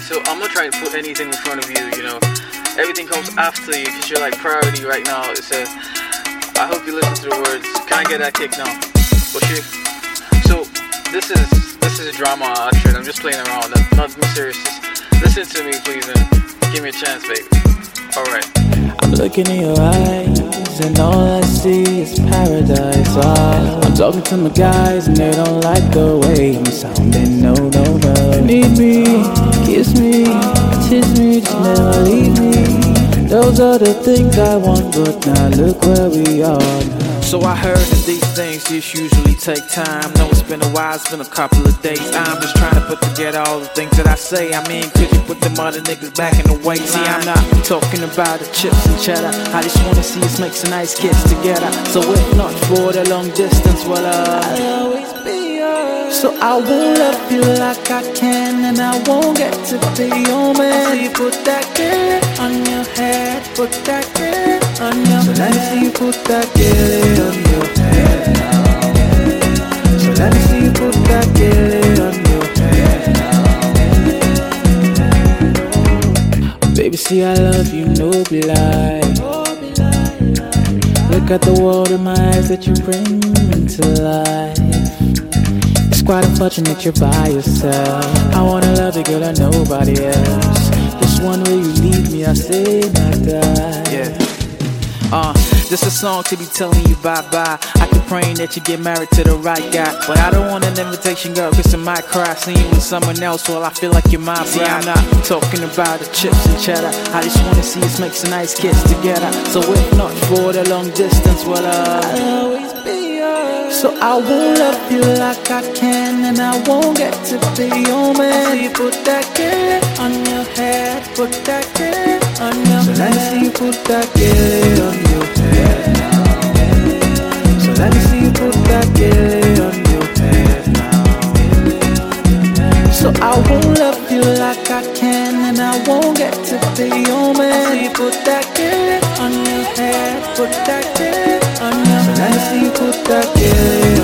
so I'm not trying to put anything in front of you, you know. Everything comes after you because you're like priority right now. So I hope you listen to the words. Can I get that kick now? Bushi? So this is a drama track. I'm just playing around. Nothing serious. Just listen to me, please, and give me a chance, baby. Alright. I'm looking in your eyes, and all I see is paradise. I'm talking to my guys, and they don't like the way I'm sounding. No, no, no. You need me, kiss me, tease me, just never leave me. Those are the things I want, but now look where we are now. So I heard that these things just usually take time. No, it's been a while, it's been a couple of days. I'm just trying to put together all the things that I say. I mean, could you put them other niggas back in the way? See, I'm not talking about the chips and cheddar. I just wanna see us make some nice kids together. So if not for the long distance, well, I'll always be yours. So I won't love you like I can, and I won't get to be your man. So you put that girl on your head, put that girl on your head. So let me see you put that girl on your head now. So let me see you put that girl on your head now. Baby, see I love you, no be lie. Look at the world in my eyes that you bring into life. It's quite unfortunate you're by yourself. I wanna love you, girl, and nobody else. This one way you leave me, I say not die. Yeah. This a song to be telling you bye-bye. I keep praying that you get married to the right guy, but I don't want an invitation, girl, cause I might cry. Seeing you with someone else, well, I feel like you're my bride. See, I'm not talking about the chips and cheddar. I just wanna see us make some nice kids together. So if not for the long distance, well, I'll always be yours. So I won't love you like I can, and I won't get to be your man. So you put that girl on your head, put that girl on your head. So let me see you put that girl on your head now. So let me see you put that girl on your head now. So I won't love you like I can, and I won't get to be your man. So you put that girl on your head, put that girl on your head. So let me see you put that girl